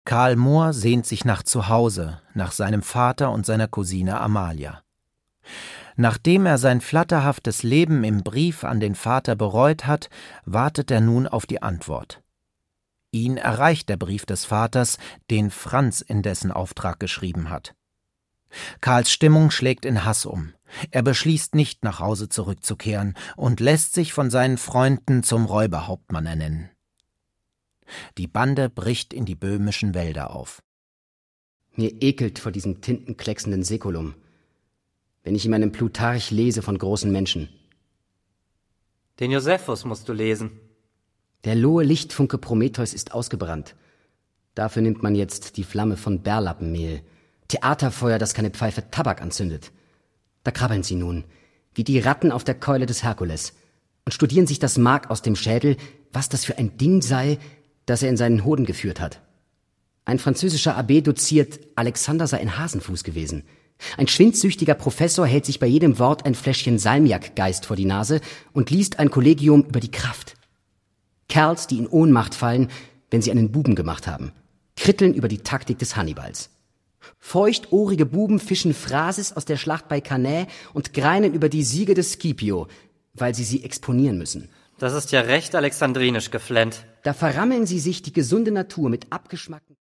Karl Moor sehnt sich nach Zuhause, nach seinem Vater und seiner Cousine Amalia. Nachdem er sein flatterhaftes Leben im Brief an den Vater bereut hat, wartet er nun auf die Antwort. Ihn erreicht der Brief des Vaters, den Franz in dessen Auftrag geschrieben hat. Karls Stimmung schlägt in Hass um. Er beschließt nicht, nach Hause zurückzukehren und lässt sich von seinen Freunden zum Räuberhauptmann ernennen. Die Bande bricht in die böhmischen Wälder auf. Mir ekelt vor diesem tintenklecksenden Säkulum, wenn ich in meinem Plutarch lese von großen Menschen. Den Josephus musst du lesen. Der lohe Lichtfunke Prometheus ist ausgebrannt. Dafür nimmt man jetzt die Flamme von Bärlappenmehl, Theaterfeuer, das keine Pfeife Tabak anzündet. Da krabbeln sie nun, wie die Ratten auf der Keule des Herkules, und studieren sich das Mark aus dem Schädel, was das für ein Ding sei, das er in seinen Hoden geführt hat. Ein französischer Abbé doziert, Alexander sei ein Hasenfuß gewesen. Ein schwindsüchtiger Professor hält sich bei jedem Wort ein Fläschchen Salmiakgeist vor die Nase und liest ein Kollegium über die Kraft. Kerls, die in Ohnmacht fallen, wenn sie einen Buben gemacht haben, kritteln über die Taktik des Hannibals. Feuchtohrige Buben fischen Phrasis aus der Schlacht bei Cannae und greinen über die Siege des Scipio, weil sie exponieren müssen. Das ist ja recht alexandrinisch geflennt. Da verrammeln sie sich die gesunde Natur mit abgeschmackten